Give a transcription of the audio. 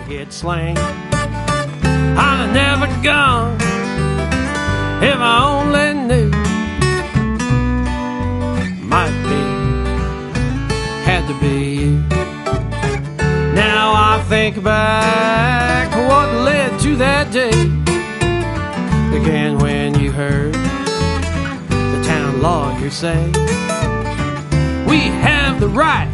get slain. I'd have never gone if I only knew. Might be, had to be you. Now I think back what led to that day. Began when you heard the town lawyer say, we have the right